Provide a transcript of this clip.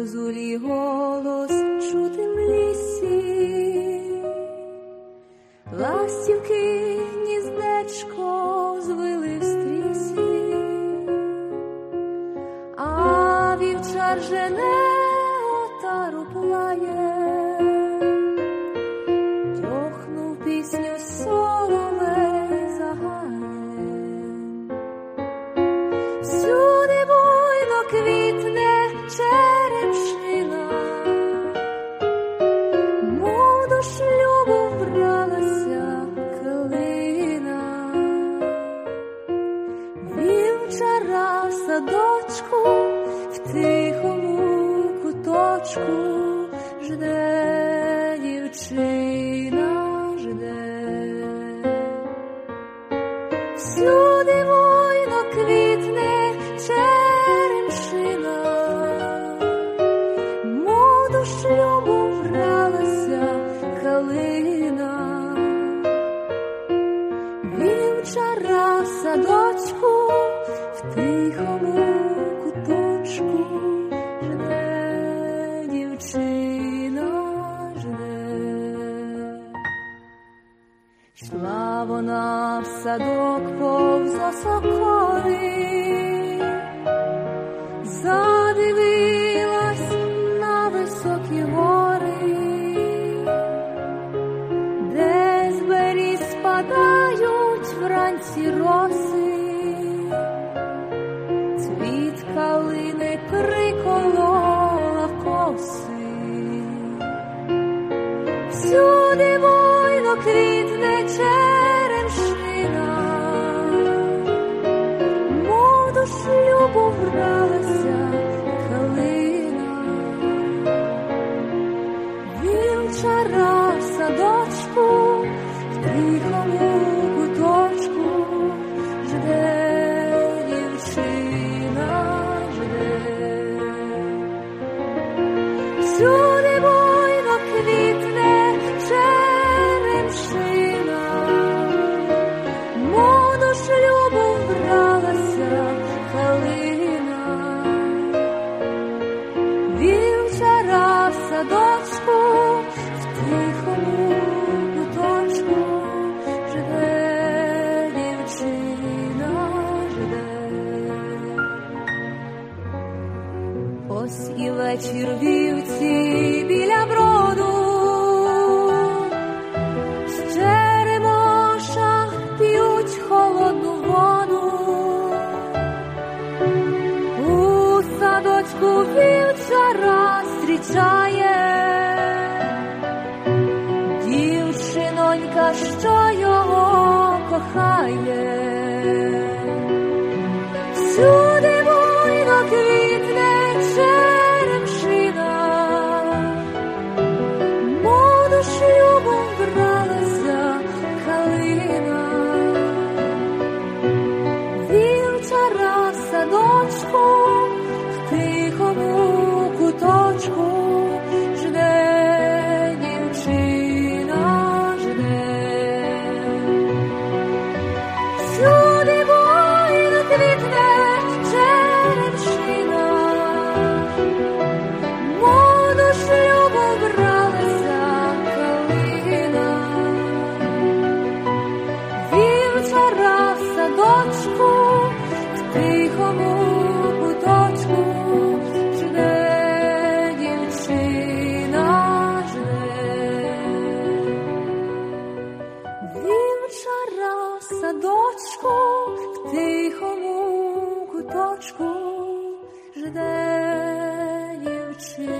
зозулі голос чути в лісі, ластівки гніздечко звили в стрісі, а вівчар жене отару плає, тьохнув пісню соловей загає. Всюди буйно квітне черемшина, мов до шлюбу вбралася калина. Вівчара в садочку в тихому куточку жде дівчина, жде. Всюди буйно квітне черемшина, мов до шлюбу вбралася калина. Вівчара в садочку в тихому куточку жде дівчина, жде. Йшла вона в садок повз осокори, задивилась на високі гори, де з беріз спадають вранці роси, цвіт калини приколола коси. Всюди буйно квітне черемшина, мов до шлюбу вбралася калина. Вівчара в садочку в тихому куточку жде дівчина, жде. Всюди буйно квітне черемшина, мов до шлюбу вбралася калина. Вівчара в садочку в тихому куточку жде дівчина, жде. Ось і вечір вівці біля броду, з черемоша п'ють холодну воду. У садочку вівчара зустрічає дівчинонька, що його кохає. Всюди буйно квітне черемшина, мов до шлюбу вбралася калина. Вівчара в садочку в тихому куточку жде дівчина, жде. Всюди буйно квітне черемшина, мов до шлюбу вбралася калина. Вівчара в садочку в тихому куточку жде дівчина, жде. Вівчара в садочку в тихому куточку жде дівчина.